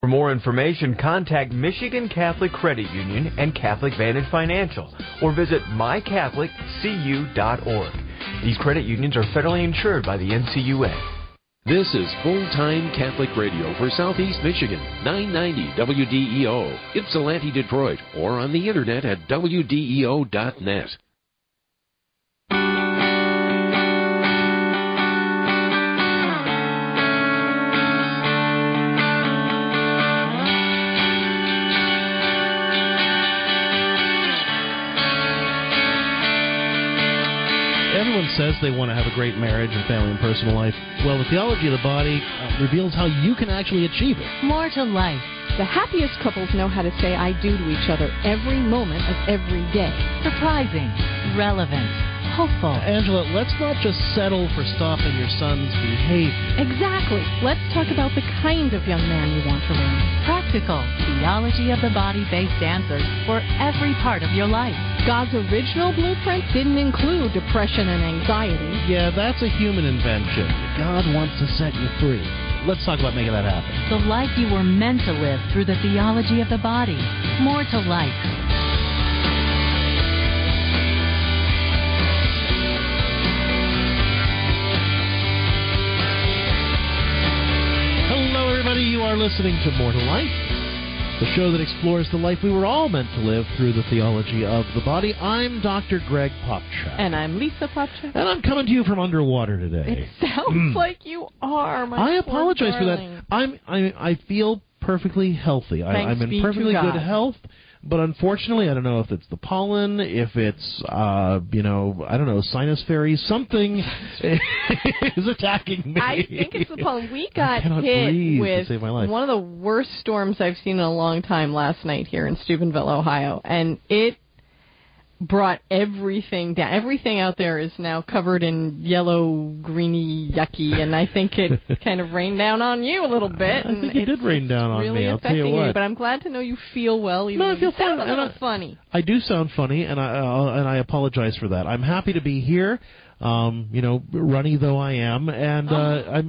For more information, contact Michigan Catholic Credit Union and Catholic Vantage Financial or visit mycatholiccu.org. These credit unions are federally insured by the NCUA. This is full-time Catholic radio for Southeast Michigan, 990 WDEO, Ypsilanti, Detroit, or on the internet at WDEO.net. Everyone says they want to have a great marriage and family and personal life. Well, the theology of the body reveals how you can actually achieve it. More to life. The happiest couples know how to say I do to each other every moment of every day. Surprising, relevant, hopeful. Angela, let's not just settle for stopping your son's behavior. Exactly. Let's talk about the kind of young man you want around. Practical, theology of the body-based answers for every part of your life. God's original blueprint didn't include depression and anxiety. Yeah, that's a human invention. God wants to set you free. Let's talk about making that happen. The life you were meant to live through the theology of the body. More to life. Hello, everybody. You are listening to More to Life, the show that explores the life we were all meant to live through the theology of the body. I'm Dr. Greg Popchak. And I'm Lisa Popchak. And I'm coming to you from underwater today. It sounds like you are, my I apologize for that. I feel perfectly healthy. I'm in perfectly good health. But unfortunately, I don't know if it's the pollen, if it's, I don't know, sinus fairies. Something is attacking me. I think it's the pollen. We got hit with one of the worst storms I've seen in a long time last night here in Steubenville, Ohio. And it brought everything down. Everything out there is now covered in yellow, greeny, yucky, and I think it kind of rained down on you a little bit. I think it did rain down on me, I'll tell you what. But I'm glad to know you feel well. Even I feel fine. A little funny. I do sound funny, and I apologize for that. I'm happy to be here. Runny though I am, and I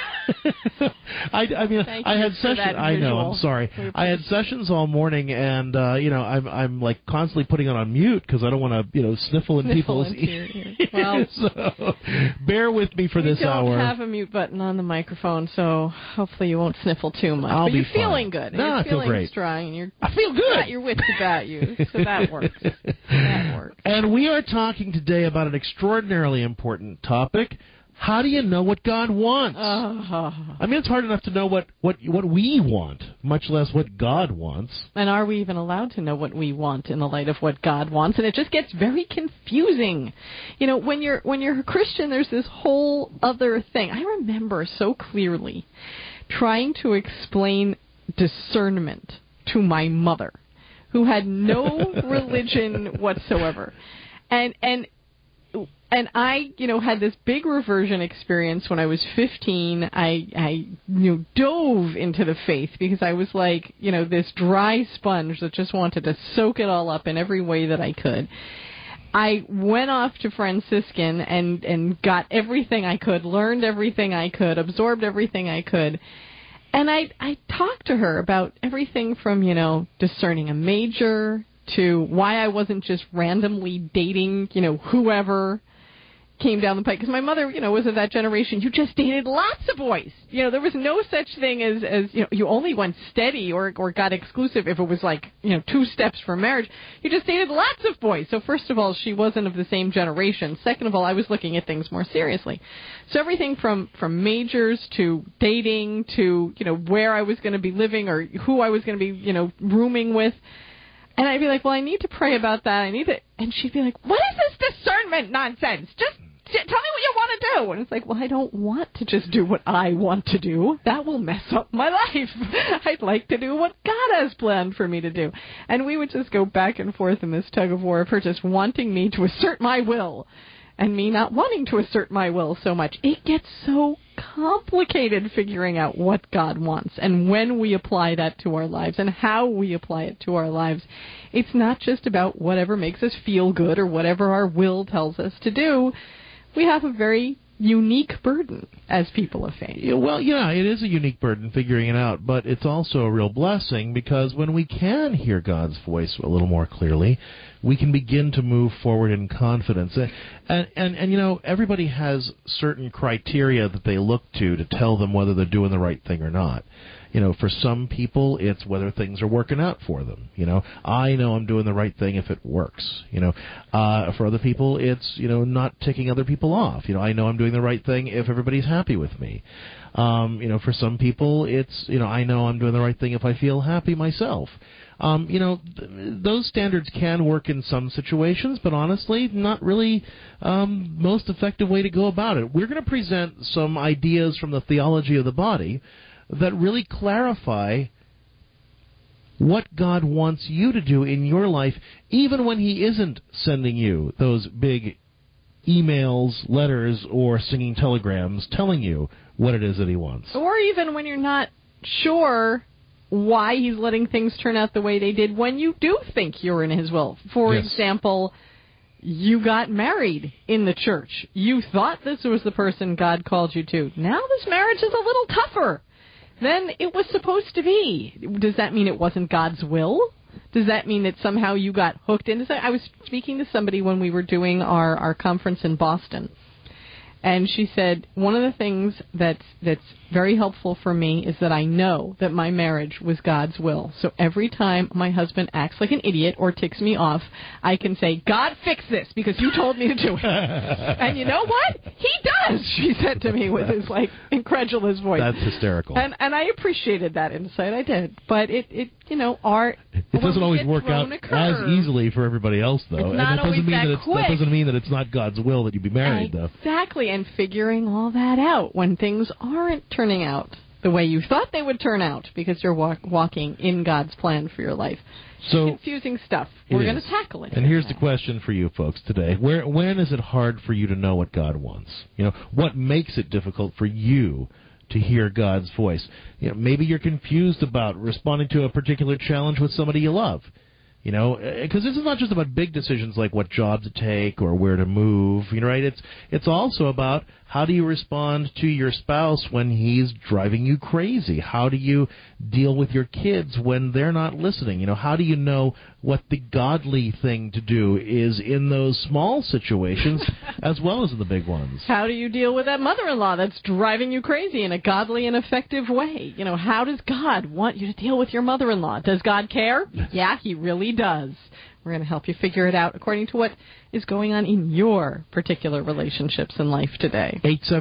had sessions. I know. I'm sorry. I had sessions all morning, and I'm like constantly putting it on mute because I don't want to sniffle in people's ears. Well, so bear with me for this hour. We don't have a mute button on the microphone, so hopefully you won't sniffle too much. I'll but be you're feeling good. No, I feel great. Strong, and I feel good. Got your wits about you, so that works. That works. And we are talking today about an extraordinarily important topic. How do you know what God wants? I mean, it's hard enough to know what we want, much less what God wants. And are we even allowed to know what we want in the light of what God wants? And it just gets very confusing. When you're a Christian, there's this whole other thing. I remember so clearly trying to explain discernment to my mother, who had no religion whatsoever. And I, had this big reversion experience when I was 15. I dove into the faith because I was like, this dry sponge that just wanted to soak it all up in every way that I could. I went off to Franciscan and got everything I could, learned everything I could, absorbed everything I could. And I talked to her about everything from, discerning a major to why I wasn't just randomly dating, whoever came down the pike. Because my mother, was of that generation. You just dated lots of boys. There was no such thing as you only went steady or got exclusive if it was like, 2 steps from marriage. You just dated lots of boys. So first of all, she wasn't of the same generation. Second of all, I was looking at things more seriously. So everything from majors to dating to, where I was going to be living or who I was going to be, rooming with. And I'd be like, well, I need to pray about that. And she'd be like, what is this discernment nonsense? Just tell me what you want to do. And it's like, well, I don't want to just do what I want to do. That will mess up my life. I'd like to do what God has planned for me to do. And we would just go back and forth in this tug of war of her just wanting me to assert my will and me not wanting to assert my will so much. It gets so complicated figuring out what God wants and when we apply that to our lives and how we apply it to our lives. It's not just about whatever makes us feel good or whatever our will tells us to do. We have a very unique burden as people of faith. Yeah, well, yeah, it is a unique burden figuring it out, but it's also a real blessing because when we can hear God's voice a little more clearly, we can begin to move forward in confidence. And you know, everybody has certain criteria that they look to tell them whether they're doing the right thing or not. You know, for some people, it's whether things are working out for them. You know, I know I'm doing the right thing if it works. You know, for other people, it's, you know, not ticking other people off. You know, I know I'm doing the right thing if everybody's happy with me. You know, for some people, it's, you know, I know I'm doing the right thing if I feel happy myself. You know, those standards can work in some situations, but honestly, not really most effective way to go about it. We're going to present some ideas from the theology of the body that really clarify what God wants you to do in your life, even when He isn't sending you those big emails, letters, or singing telegrams telling you what it is that He wants. Or even when you're not sure why He's letting things turn out the way they did when you do think you're in His will. For example, you got married in the church. You thought this was the person God called you to. Now this marriage is a little tougher than it was supposed to be. Does that mean it wasn't God's will? Does that mean that somehow you got hooked into something? I was speaking to somebody when we were doing our conference in Boston, and she said, one of the things that's very helpful for me is that I know that my marriage was God's will. So every time my husband acts like an idiot or ticks me off, I can say, God, fix this because you told me to do it. And you know what? He does, she said to me with his, like, incredulous voice. That's hysterical. And I appreciated that insight. I did. But it you know, it doesn't always work out as easily for everybody else, though. It's not always that quick. That doesn't mean that it's not God's will that you be married, though. Exactly, and figuring all that out when things aren't turning out the way you thought they would turn out because you're walking in God's plan for your life. So confusing stuff. We're going to tackle it. And here's the question for you folks today. When is it hard for you to know what God wants? You know, what makes it difficult for you to hear God's voice? You know, maybe you're confused about responding to a particular challenge with somebody you love. You know, because this is not just about big decisions like what job to take or where to move, you know, right? It's also about how do you respond to your spouse when he's driving you crazy? How do you deal with your kids when they're not listening? You know, how do you know what the godly thing to do is in those small situations as well as in the big ones? How do you deal with that mother-in-law that's driving you crazy in a godly and effective way? You know, how does God want you to deal with your mother-in-law? Does God care? Yeah, He really does. We're going to help you figure it out according to what is going on in your particular relationships in life today.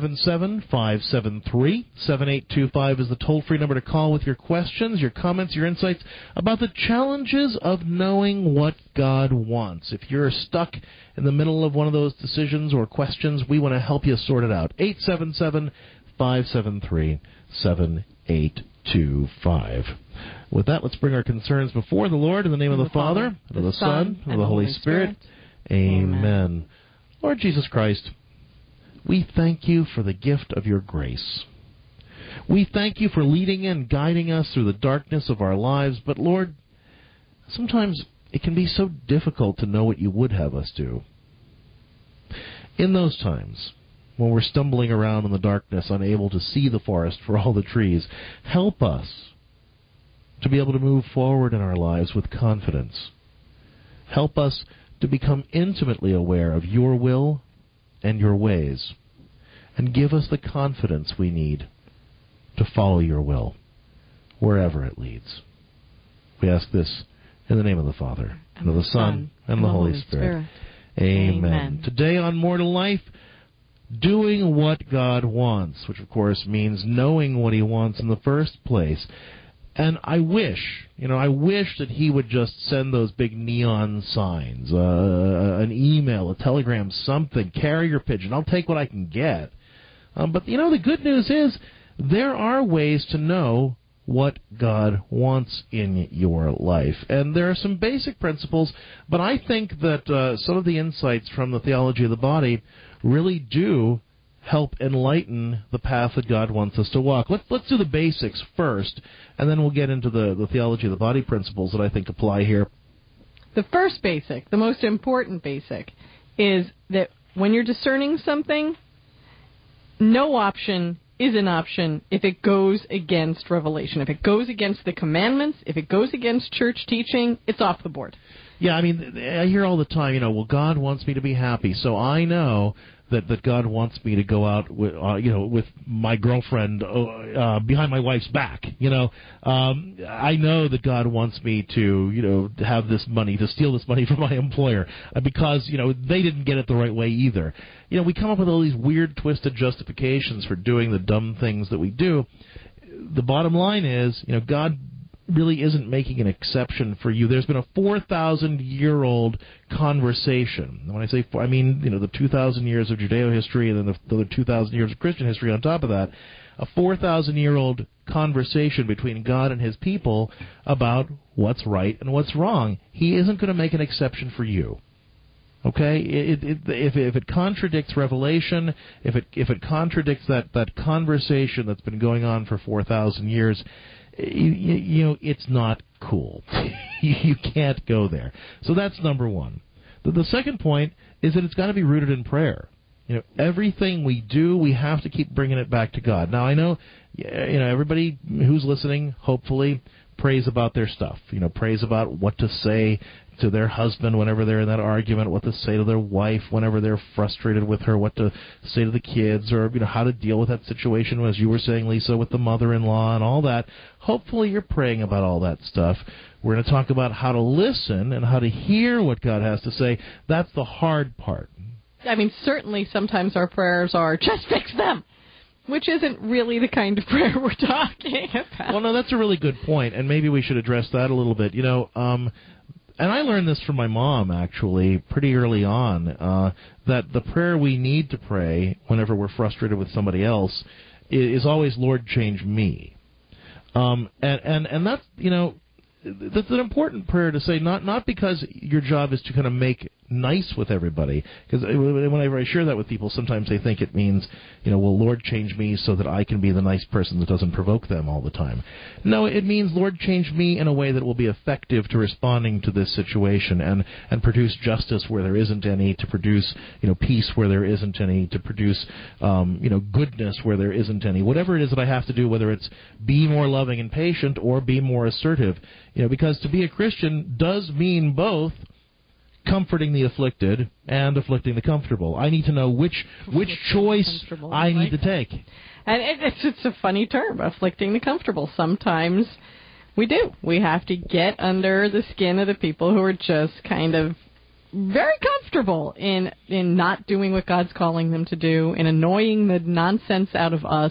877-573-7825 is the toll-free number to call with your questions, your comments, your insights about the challenges of knowing what God wants. If you're stuck in the middle of one of those decisions or questions, we want to help you sort it out. 877-573-7825. With that, let's bring our concerns before the Lord in the name of the Father, and of the Son, and of the Holy Spirit. Amen. Lord Jesus Christ, we thank you for the gift of your grace. We thank you for leading and guiding us through the darkness of our lives, but Lord, sometimes it can be so difficult to know what you would have us do. In those times, when we're stumbling around in the darkness, unable to see the forest for all the trees, help us to be able to move forward in our lives with confidence. Help us to become intimately aware of your will and your ways, and give us the confidence we need to follow your will, wherever it leads. We ask this in the name of the Father, and of the Son, and the Holy Spirit. Amen. Today on More to Life, doing what God wants, which of course means knowing what He wants in the first place. And I wish that He would just send those big neon signs, an email, a telegram, something, carrier pigeon. I'll take what I can get. But, you know, the good news is there are ways to know what God wants in your life. And there are some basic principles, but I think that some of the insights from the theology of the body really do help enlighten the path that God wants us to walk. Let's do the basics first, and then we'll get into the theology of the body principles that I think apply here. The first basic, the most important basic, is that when you're discerning something, no option is an option if it goes against Revelation. If it goes against the commandments, if it goes against church teaching, it's off the board. Yeah, I mean, I hear all the time, well, God wants me to be happy, so I know that God wants me to go out with, with my girlfriend behind my wife's back. I know that God wants me to, have this money, to steal this money from my employer because, they didn't get it the right way either. We come up with all these weird, twisted justifications for doing the dumb things that we do. The bottom line is, God really isn't making an exception for you. There's been a 4,000-year-old conversation. And when I say I mean, the 2,000 years of Judeo history and then the other 2,000 years of Christian history on top of that, a 4,000-year-old conversation between God and his people about what's right and what's wrong. He isn't going to make an exception for you. Okay, if it contradicts Revelation, if it contradicts that conversation that's been going on for 4,000 years, it's not cool. You can't go there. So that's number one. The second point is that it's got to be rooted in prayer. Everything we do, we have to keep bringing it back to God. Now, I know, everybody who's listening, hopefully, prays about their stuff. Prays about what to say to their husband whenever they're in that argument, what to say to their wife whenever they're frustrated with her, what to say to the kids, or how to deal with that situation, as you were saying, Lisa, with the mother-in-law and all that. Hopefully you're praying about all that stuff. We're going to talk about how to listen and how to hear what God has to say. That's the hard part. I mean, certainly sometimes our prayers are, just fix them, which isn't really the kind of prayer we're talking about. Well, no, that's a really good point, and maybe we should address that a little bit. And I learned this from my mom, actually, pretty early on, that the prayer we need to pray whenever we're frustrated with somebody else is always, Lord, change me. And that's, that's an important prayer to say, not because your job is to kind of make nice with everybody, because whenever I share that with people, sometimes they think it means, well, Lord, change me so that I can be the nice person that doesn't provoke them all the time. No, it means, Lord, change me in a way that will be effective to responding to this situation and produce justice where there isn't any, to produce, peace where there isn't any, to produce, goodness where there isn't any. Whatever it is that I have to do, whether it's be more loving and patient or be more assertive, because to be a Christian does mean both comforting the afflicted and afflicting the comfortable. I need to know which choice I need to take. And it's a funny term, afflicting the comfortable. Sometimes we do. We have to get under the skin of the people who are just kind of very comfortable in not doing what God's calling them to do, in annoying the nonsense out of us,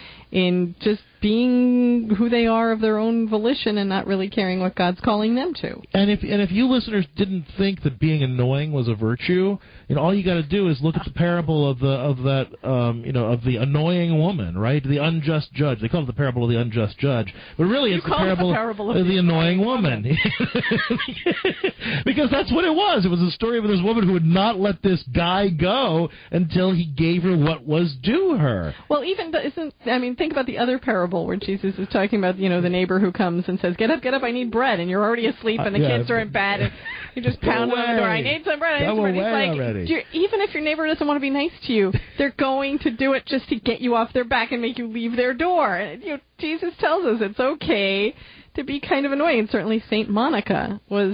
in just being who they are of their own volition and not really caring what God's calling them to. And if you listeners didn't think that being annoying was a virtue, all you got to do is look at the parable of the annoying woman, right? The unjust judge. They call it the parable of the unjust judge, but really it's the parable of the annoying woman. Because that's what it was. It was a story of this woman who would not let this guy go until he gave her what was due her. Well, think about the other parable where Jesus is talking about, the neighbor who comes and says, get up, I need bread, and you're already asleep, and the kids are in bed, and you just pound on the door, I need some bread, It's like, even if your neighbor doesn't want to be nice to you, they're going to do it just to get you off their back and make you leave their door. And, Jesus tells us it's okay to be kind of annoying, and certainly Saint Monica was,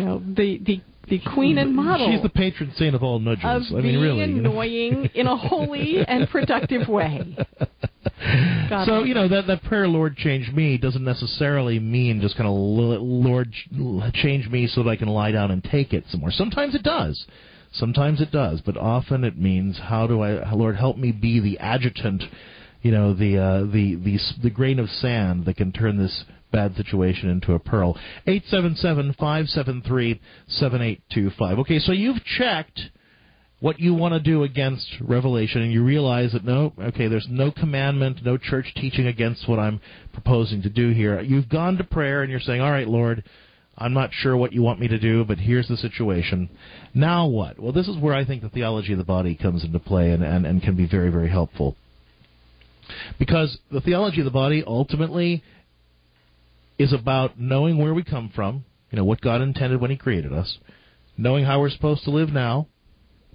the queen and model. She's the patron saint of all nudges. Of being really annoying in a holy and productive way. So, that prayer, Lord, change me, doesn't necessarily mean just kind of, Lord, change me so that I can lie down and take it somewhere. Sometimes it does. But often it means, Lord, help me be the adjutant, the grain of sand that can turn this bad situation into a pearl. 877-573-7825. Okay, so you've checked what you want to do against Revelation, and you realize that there's no commandment, no church teaching against what I'm proposing to do here. You've gone to prayer, and you're saying, all right, Lord, I'm not sure what you want me to do, but here's the situation. Now what? Well, this is where I think the theology of the body comes into play and can be very, very helpful. Because the theology of the body ultimately is about knowing where we come from, what God intended when he created us, knowing how we're supposed to live now,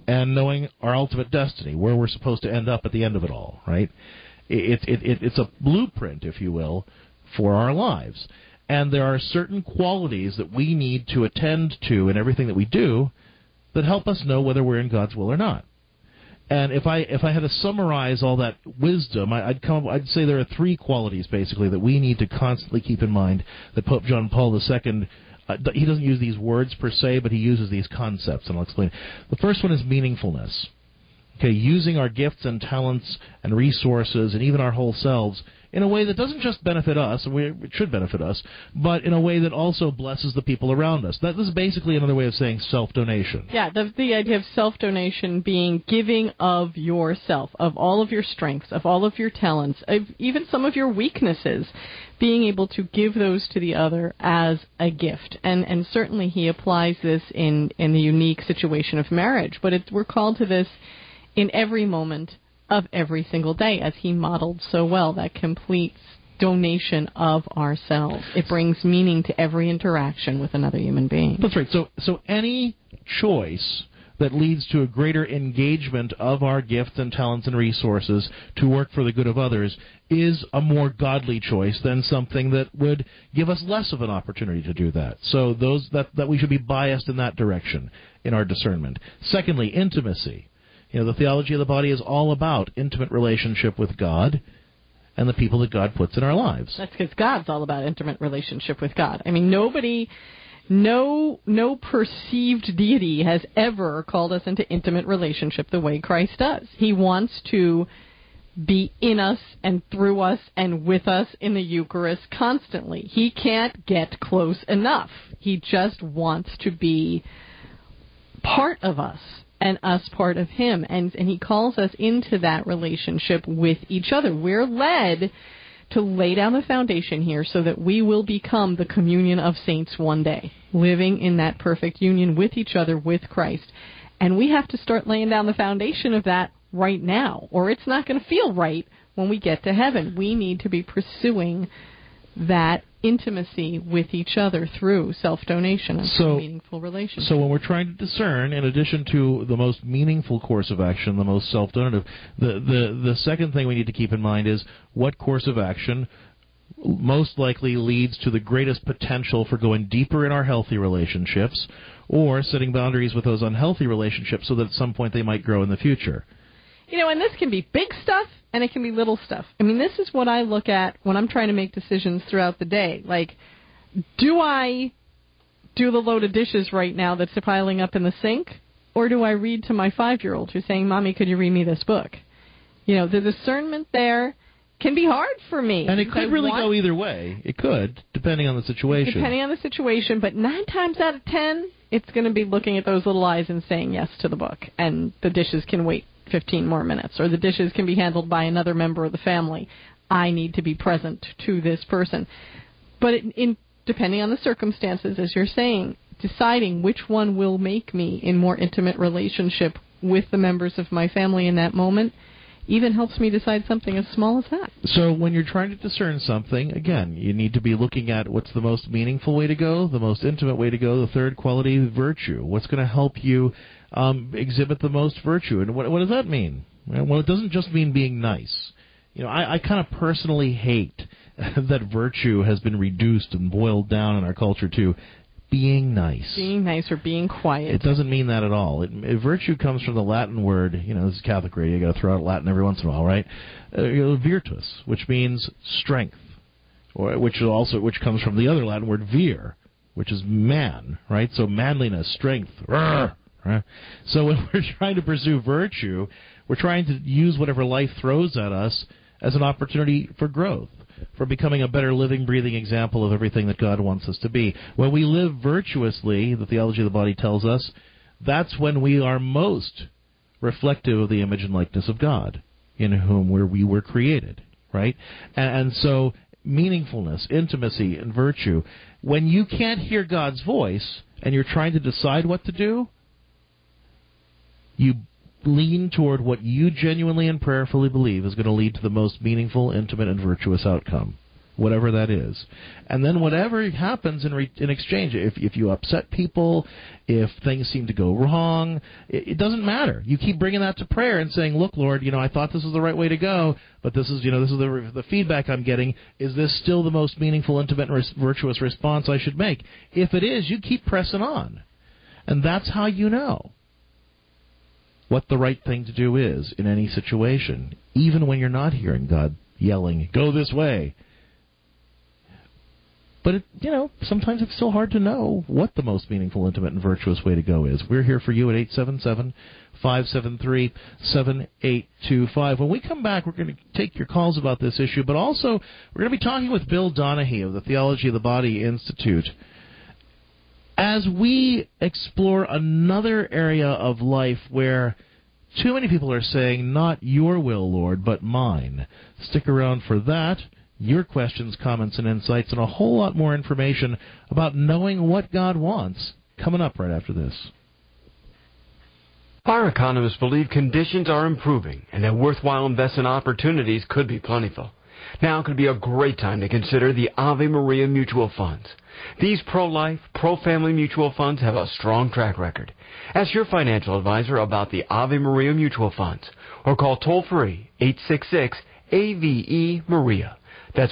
and knowing our ultimate destiny, where we're supposed to end up at the end of it all, right? It's a blueprint, if you will, for our lives. And there are certain qualities that we need to attend to in everything that we do that help us know whether we're in God's will or not. And if I had to summarize all that wisdom, I'd say there are three qualities, basically, that we need to constantly keep in mind that Pope John Paul II, he doesn't use these words per se, but he uses these concepts, and I'll explain. The first one is meaningfulness. Okay, using our gifts and talents and resources and even our whole selves in a way that doesn't just benefit us, and it should benefit us, but in a way that also blesses the people around us. This is basically another way of saying self-donation. Yeah, the idea of self-donation being giving of yourself, of all of your strengths, of all of your talents, of even some of your weaknesses, being able to give those to the other as a gift. And certainly he applies this in the unique situation of marriage, but we're called to this in every moment of every single day, as he modeled so well, that complete donation of ourselves. It brings meaning to every interaction with another human being. That's right. So any choice that leads to a greater engagement of our gifts and talents and resources to work for the good of others is a more godly choice than something that would give us less of an opportunity to do that. So that we should be biased in that direction in our discernment. Secondly, intimacy. The theology of the body is all about intimate relationship with God and the people that God puts in our lives. That's because God's all about intimate relationship with God. I mean, no perceived deity has ever called us into intimate relationship the way Christ does. He wants to be in us and through us and with us in the Eucharist constantly. He can't get close enough. He just wants to be part of us and us part of him. And he calls us into that relationship with each other. We're led to lay down the foundation here so that we will become the communion of saints one day, living in that perfect union with each other, with Christ. And we have to start laying down the foundation of that right now, or it's not going to feel right when we get to heaven. We need to be pursuing that intimacy with each other through self-donation and meaningful relationships. So when we're trying to discern, in addition to the most meaningful course of action, the most self-donative, the second thing we need to keep in mind is what course of action most likely leads to the greatest potential for going deeper in our healthy relationships, or setting boundaries with those unhealthy relationships so that at some point they might grow in the future. And this can be big stuff, and it can be little stuff. I mean, this is what I look at when I'm trying to make decisions throughout the day. Like, do I do the load of dishes right now that's piling up in the sink, or do I read to my 5-year-old who's saying, Mommy, could you read me this book? The discernment there can be hard for me. And it could really go either way. It could, depending on the situation. Depending on the situation, but 9 times out of 10, it's going to be looking at those little eyes and saying yes to the book, and the dishes can wait 15 more minutes, or the dishes can be handled by another member of the family. I need to be present to this person. But depending on the circumstances, as you're saying, deciding which one will make me in more intimate relationship with the members of my family in that moment even helps me decide something as small as that. So when you're trying to discern something, again, you need to be looking at what's the most meaningful way to go, the most intimate way to go, the third quality, virtue. What's going to help you exhibit the most virtue. And what does that mean? Well, it doesn't just mean being nice. I kind of personally hate that virtue has been reduced and boiled down in our culture to being nice. Being nice or being quiet. It doesn't mean that at all. Virtue comes from the Latin word, this is Catholic radio, you got to throw out Latin every once in a while, right? Virtus, which means strength, which comes from the other Latin word vir, which is man, right? So manliness, strength, right? So when we're trying to pursue virtue, we're trying to use whatever life throws at us as an opportunity for growth, for becoming a better living, breathing example of everything that God wants us to be. When we live virtuously, the theology of the body tells us, that's when we are most reflective of the image and likeness of God, in whom we were created, right? And so meaningfulness, intimacy, and virtue, when you can't hear God's voice and you're trying to decide what to do, you lean toward what you genuinely and prayerfully believe is going to lead to the most meaningful, intimate, and virtuous outcome. whatever that is. And then whatever happens in exchange, if you upset people, if things seem to go wrong, it doesn't matter. You keep bringing that to prayer and saying, look, Lord, I thought this was the right way to go, but this is the feedback I'm getting. Is this still the most meaningful, intimate, and virtuous response I should make? If it is, you keep pressing on. And that's how you know what the right thing to do is in any situation, even when you're not hearing God yelling, go this way. But, sometimes it's still hard to know what the most meaningful, intimate, and virtuous way to go is. We're here for you at 877-573-7825. When we come back, we're going to take your calls about this issue, but also we're going to be talking with Bill Donahue of the Theology of the Body Institute as we explore another area of life where too many people are saying, not your will, Lord, but mine. Stick around for that. Your questions, comments, and insights, and a whole lot more information about knowing what God wants coming up right after this. Our economists believe conditions are improving and that worthwhile investment opportunities could be plentiful. Now could be a great time to consider the Ave Maria mutual funds. These pro-life, pro-family mutual funds have a strong track record. Ask your financial advisor about the Ave Maria mutual funds or call toll-free 866-AVE-MARIA. That's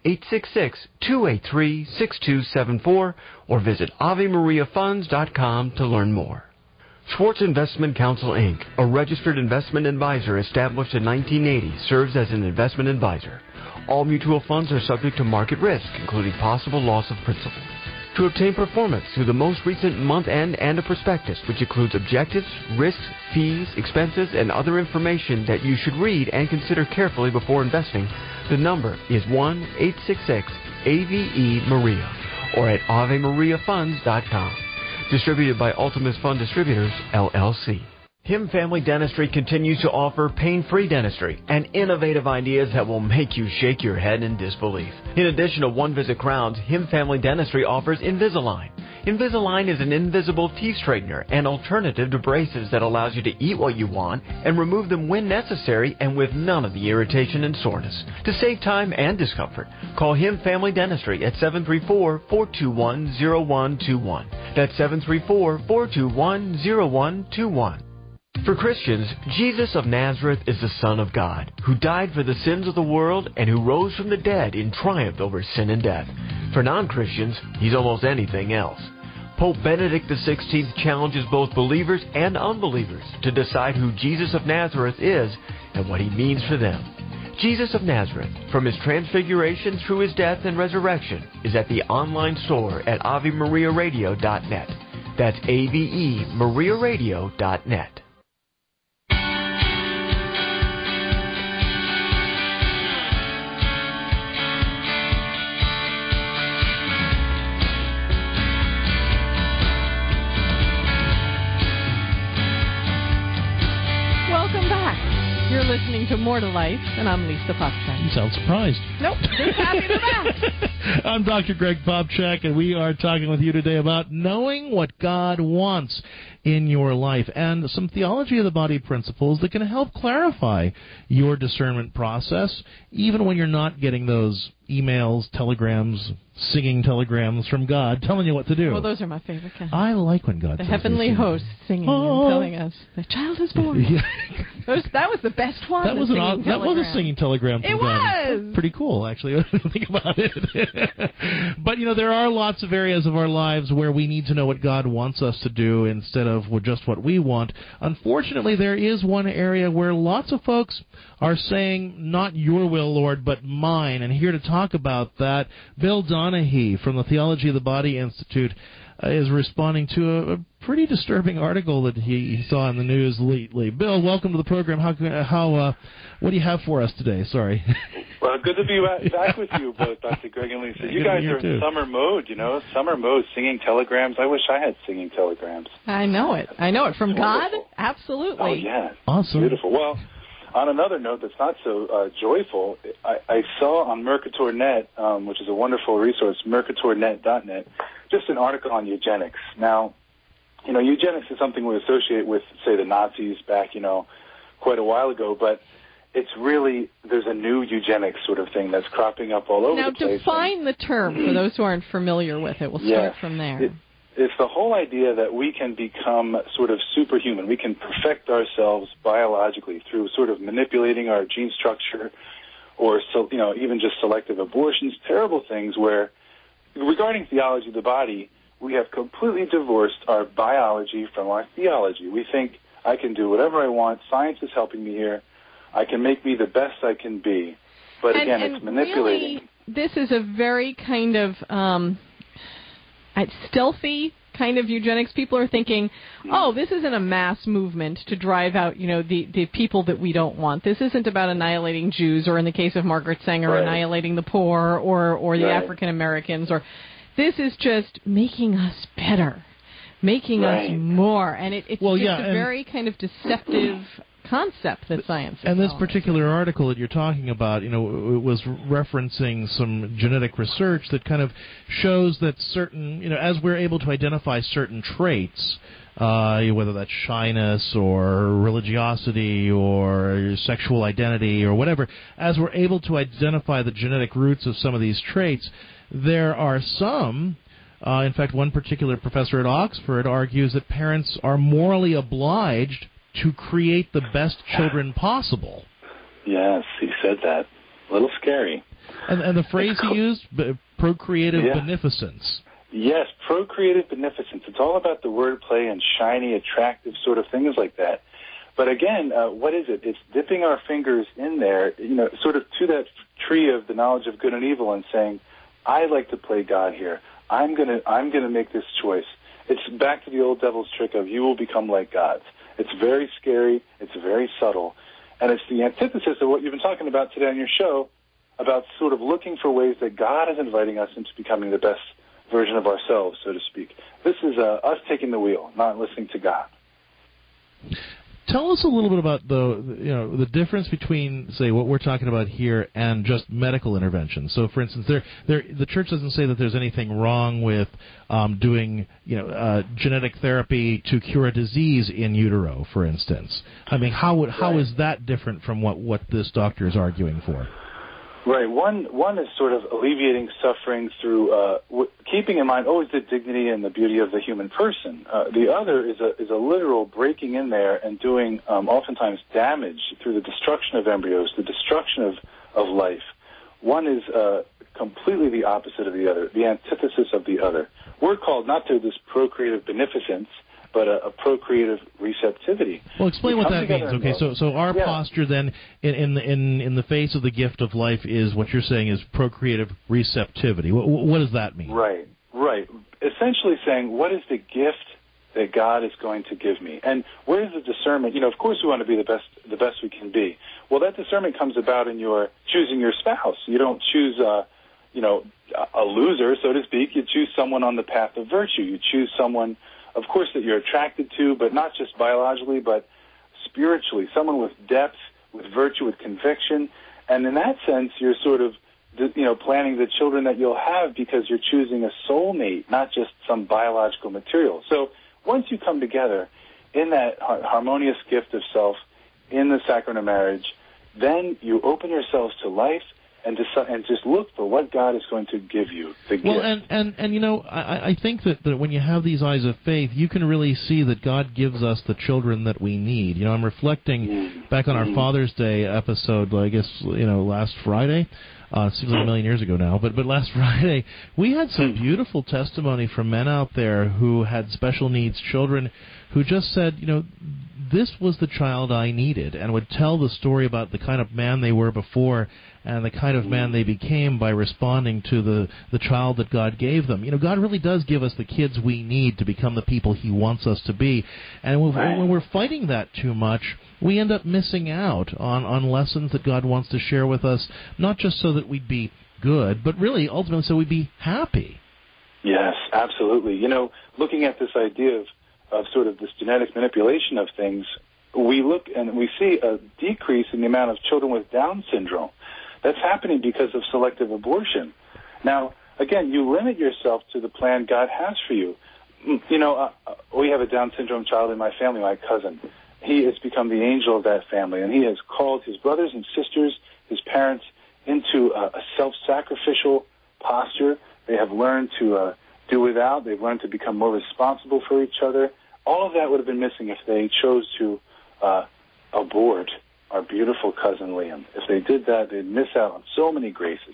1-866-283-6274 or visit AveMariaFunds.com to learn more. Schwartz Investment Counsel, Inc., a registered investment advisor established in 1980, serves as an investment advisor. All mutual funds are subject to market risk, including possible loss of principal. To obtain performance through the most recent month-end and a prospectus, which includes objectives, risks, fees, expenses, and other information that you should read and consider carefully before investing, the number is 1-866-AVE-MARIA or at AveMariaFunds.com. Distributed by Ultimus Fund Distributors, LLC. Him Family Dentistry continues to offer pain-free dentistry and innovative ideas that will make you shake your head in disbelief. In addition to one-visit crowns, Him Family Dentistry offers Invisalign. Invisalign is an invisible teeth straightener and alternative to braces that allows you to eat what you want and remove them when necessary and with none of the irritation and soreness. To save time and discomfort, call Him Family Dentistry at 734-421-0121. That's 734-421-0121. For Christians, Jesus of Nazareth is the Son of God, who died for the sins of the world and who rose from the dead in triumph over sin and death. For non-Christians, he's almost anything else. Pope Benedict XVI challenges both believers and unbelievers to decide who Jesus of Nazareth is and what he means for them. Jesus of Nazareth, from his transfiguration through his death and resurrection, is at the online store at AveMariaRadio.net. That's AveMariaRadio.net. You're listening to More to Life, and I'm Lisa Popchak. You sound surprised. Nope, just happy to be back. I'm Dr. Greg Popchak, and we are talking with you today about knowing what God wants in your life and some theology of the body principles that can help clarify your discernment process, even when you're not getting those emails, telegrams, singing telegrams from God telling you what to do. Well, those are my favorite kind. I like when God the heavenly host singing and telling us, the child is born. Yeah. That was the best one. That was a singing telegram from God. It was! Pretty cool, actually, when you think about it. But, there are lots of areas of our lives where we need to know what God wants us to do instead of just what we want. Unfortunately, there is one area where lots of folks are saying, not your will, Lord, but mine. And here to talk about that, Bill Donahue from the Theology of the Body Institute is responding to a pretty disturbing article that he saw in the news lately. Bill, welcome to the program. What do you have for us today? Sorry. Well, good to be back with you both, Dr. Greg and Lisa. You guys are in summer mode, summer mode, singing telegrams. I wish I had singing telegrams. I know it. From God? Absolutely. Oh, yeah. Awesome. Beautiful. Well, on another note that's not so joyful, I saw on Mercator.net, which is a wonderful resource, mercatornet.net, just an article on eugenics. Now, eugenics is something we associate with, say, the Nazis back, quite a while ago, but it's really, there's a new eugenics sort of thing that's cropping up all over the place. Now, define the term for those who aren't familiar with it. We'll start from there. It's the whole idea that we can become sort of superhuman. We can perfect ourselves biologically through sort of manipulating our gene structure, or even just selective abortions, terrible things where, regarding theology of the body, we have completely divorced our biology from our theology. We think, I can do whatever I want, science is helping me here, I can make me the best I can be. But again, it's manipulating. Really, this is a very kind of stealthy kind of eugenics. People are thinking, oh, this isn't a mass movement to drive out, the people that we don't want. This isn't about annihilating Jews, or in the case of Margaret Sanger, annihilating the poor or the African Americans. Or this is just making us better, making us more. And it's just a very kind of deceptive concept that science is. And this particular article that you're talking about, it was referencing some genetic research that kind of shows that certain, as we're able to identify certain traits, whether that's shyness or religiosity or sexual identity or whatever, as we're able to identify the genetic roots of some of these traits, there are some. In fact, one particular professor at Oxford argues that parents are morally obliged to create the best children possible. Yes, he said that. A little scary. And the phrase he used, procreative beneficence. Yes, procreative beneficence. It's all about the wordplay and shiny, attractive sort of things like that. But again, what is it? It's dipping our fingers in there, sort of to that tree of the knowledge of good and evil, and saying, I like to play God here. I'm gonna make this choice. It's back to the old devil's trick of you will become like gods. It's very scary, it's very subtle, and it's the antithesis of what you've been talking about today on your show, about sort of looking for ways that God is inviting us into becoming the best version of ourselves, so to speak. This is us taking the wheel, not listening to God. Tell us a little bit about the difference between, say, what we're talking about here and just medical intervention. So, for instance, the church doesn't say that there's anything wrong with doing genetic therapy to cure a disease in utero, for instance. I mean, how is that different from what this doctor is arguing for? Right. One is sort of alleviating suffering through keeping in mind always the dignity and the beauty of the human person. The other is a literal breaking in there and doing oftentimes damage through the destruction of embryos, the destruction of life. One is completely the opposite of the other, the antithesis of the other. We're called not to this procreative beneficence, but a procreative receptivity. Well, explain what that means. Okay, so our posture then in the face of the gift of life is what you're saying is procreative receptivity. What does that mean? Right. Essentially saying, what is the gift that God is going to give me? And where is the discernment? Of course we want to be the best we can be. Well, that discernment comes about in your choosing your spouse. You don't choose a loser, so to speak. You choose someone on the path of virtue. You choose someone, of course, that you're attracted to, but not just biologically, but spiritually, someone with depth, with virtue, with conviction. And in that sense, you're sort of, planning the children that you'll have because you're choosing a soulmate, not just some biological material. So once you come together in that harmonious gift of self in the sacrament of marriage, then you open yourselves to life and just look for what God is going to give you, the gift. Well, and I think that when you have these eyes of faith, you can really see that God gives us the children that we need. I'm reflecting back on our Father's Day episode, I guess, last Friday. It seems like a million years ago now, but last Friday, we had some beautiful testimony from men out there who had special needs children who just said, this was the child I needed, and would tell the story about the kind of man they were before and the kind of man they became by responding to the child that God gave them. God really does give us the kids we need to become the people He wants us to be. And when we're fighting that too much, we end up missing out on lessons that God wants to share with us, not just so that we'd be good, but really, ultimately, so we'd be happy. Yes, absolutely. Looking at this idea of sort of this genetic manipulation of things, we look and we see a decrease in the amount of children with Down syndrome. That's happening because of selective abortion. Now, again, you limit yourself to the plan God has for you. We have a Down syndrome child in my family, my cousin. he has become the angel of that family, and he has called his brothers and sisters, his parents, into a self-sacrificial posture. They have learned to do without. They've learned to become more responsible for each other. All of that would have been missing if they chose to abort our beautiful cousin Liam. If they did that, they'd miss out on so many graces.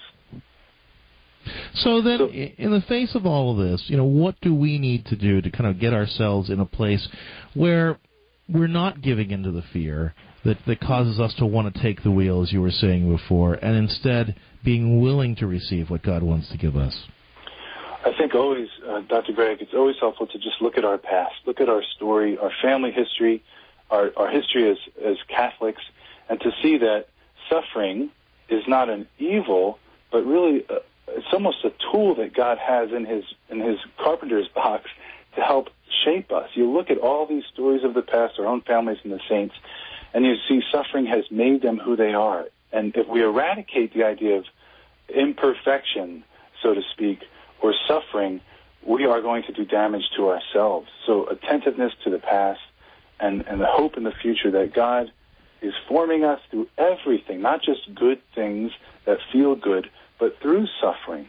So then, in the face of all of this, what do we need to do to kind of get ourselves in a place where we're not giving into the fear that causes us to want to take the wheel, as you were saying before, and instead being willing to receive what God wants to give us? I think always, Dr. Greg, it's always helpful to just look at our past, look at our story, our family history, our history as Catholics, and to see that suffering is not an evil, but really it's almost a tool that God has in his carpenter's box to help shape us. You look at all these stories of the past, our own families and the saints, and you see suffering has made them who they are. And if we eradicate the idea of imperfection, so to speak, or suffering, we are going to do damage to ourselves. So attentiveness to the past and the hope in the future that God is forming us through everything, not just good things that feel good, but through suffering.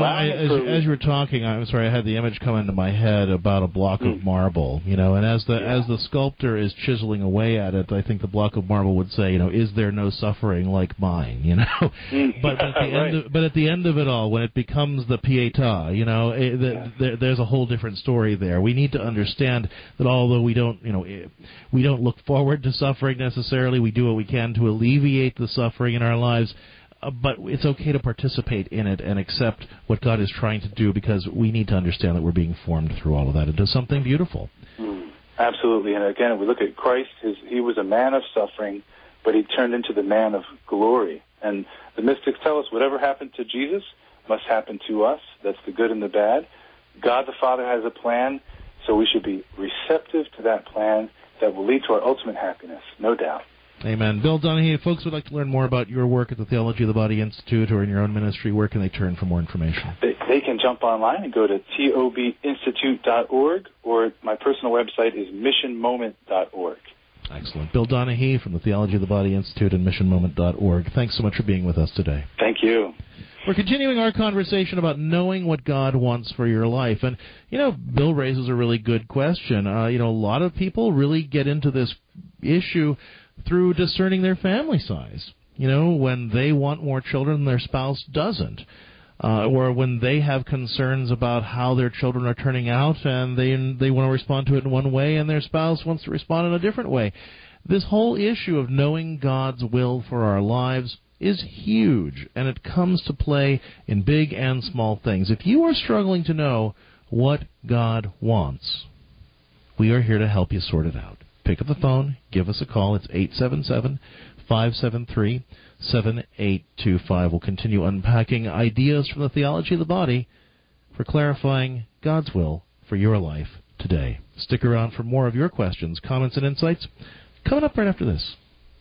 As you were talking, I'm sorry, I had the image come into my head about a block of marble, and as the sculptor is chiseling away at it, I think the block of marble would say, is there no suffering like mine, But at the end of it all, when it becomes the Pietà, there's a whole different story there. We need to understand that although we don't look forward to suffering necessarily, we do what we can to alleviate the suffering in our lives. But it's okay to participate in it and accept what God is trying to do, because we need to understand that we're being formed through all of that into something beautiful. Absolutely. And again, if we look at Christ, he was a man of suffering, but he turned into the man of glory. And the mystics tell us whatever happened to Jesus must happen to us. That's the good and the bad. God the Father has a plan, so we should be receptive to that plan that will lead to our ultimate happiness, no doubt. Amen. Bill Donahue, if folks would like to learn more about your work at the Theology of the Body Institute or in your own ministry, where can they turn for more information? They can jump online and go to tobinstitute.org, or my personal website is missionmoment.org. Excellent. Bill Donahue from the Theology of the Body Institute and missionmoment.org. Thanks so much for being with us today. Thank you. We're continuing our conversation about knowing what God wants for your life. And, Bill raises a really good question. A lot of people really get into this issue through discerning their family size. When they want more children, their spouse doesn't. Or when they have concerns about how their children are turning out and they want to respond to it in one way and their spouse wants to respond in a different way. This whole issue of knowing God's will for our lives is huge, and it comes to play in big and small things. If you are struggling to know what God wants, we are here to help you sort it out. Pick up the phone, give us a call. It's 877-573-7825. We'll continue unpacking ideas from the Theology of the Body for clarifying God's will for your life today. Stick around for more of your questions, comments, and insights coming up right after this.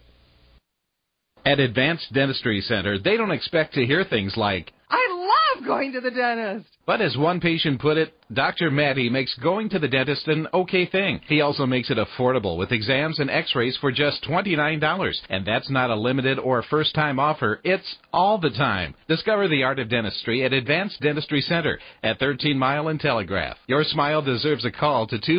At Advanced Dentistry Center, they don't expect to hear things like, "I love going to the dentist." But as one patient put it, Dr. Matty makes going to the dentist an okay thing. He also makes it affordable with exams and x-rays for just $29. And that's not a limited or first-time offer. It's all the time. Discover the art of dentistry at Advanced Dentistry Center at 13 Mile and Telegraph. Your smile deserves a call to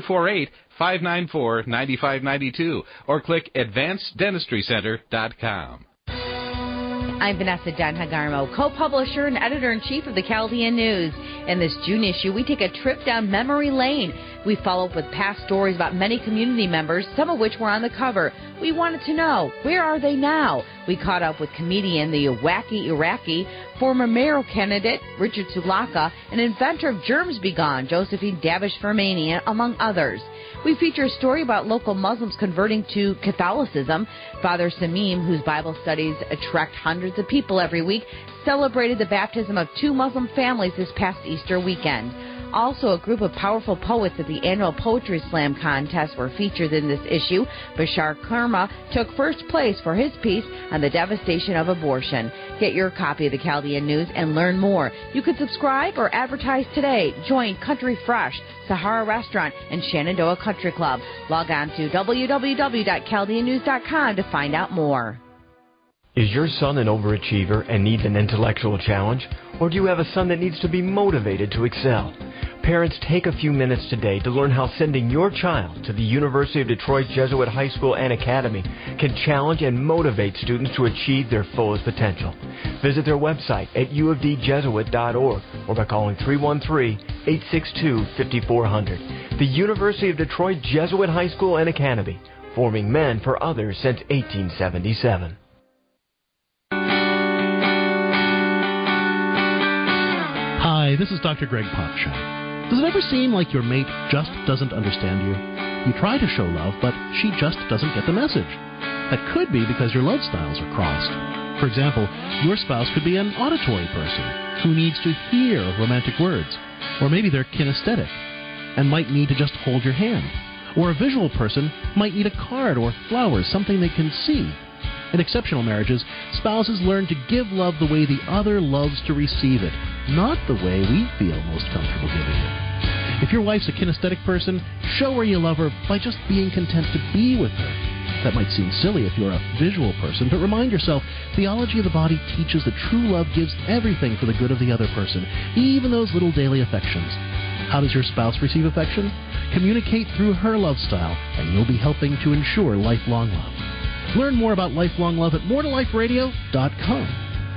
248-594-9592 or click advanceddentistrycenter.com. I'm Vanessa John Hagarmo, co-publisher and editor-in-chief of the Chaldean News. In this June issue, we take a trip down memory lane. We follow up with past stories about many community members, some of which were on the cover. We wanted to know, where are they now? We caught up with comedian the wacky Iraqi, former mayoral candidate Richard Sulaka, and inventor of Germs Be Gone, Josephine Davish-Firmani, among others. We feature a story about local Muslims converting to Catholicism. Father Samim, whose Bible studies attract hundreds of people every week, celebrated the baptism of 2 Muslim families this past Easter weekend. Also, a group of powerful poets at the annual Poetry Slam contest were featured in this issue. Bashar Karma took first place for his piece on the devastation of abortion. Get your copy of the Chaldean News and learn more. You can subscribe or advertise today. Join Country Fresh, Sahara Restaurant, and Shenandoah Country Club. Log on to www.chaldeannews.com to find out more. Is your son an overachiever and needs an intellectual challenge? Or do you have a son that needs to be motivated to excel? Parents, take a few minutes today to learn how sending your child to the University of Detroit Jesuit High School and Academy can challenge and motivate students to achieve their fullest potential. Visit their website at uofdjesuit.org or by calling 313-862-5400. The University of Detroit Jesuit High School and Academy, forming men for others since 1877. Hi, this is Dr. Greg Popchak. Does it ever seem like your mate just doesn't understand you? You try to show love, but she just doesn't get the message. That could be because your love styles are crossed. For example, your spouse could be an auditory person who needs to hear romantic words, or maybe they're kinesthetic and might need to just hold your hand. Or a visual person might need a card or flowers, something they can see. In exceptional marriages, spouses learn to give love the way the other loves to receive it, not the way we feel most comfortable giving it. If your wife's a kinesthetic person, show her you love her by just being content to be with her. That might seem silly if you're a visual person, but remind yourself, theology of the body teaches that true love gives everything for the good of the other person, even those little daily affections. How does your spouse receive affection? Communicate through her love style, and you'll be helping to ensure lifelong love. Learn more about lifelong love at moretoliferadio.com.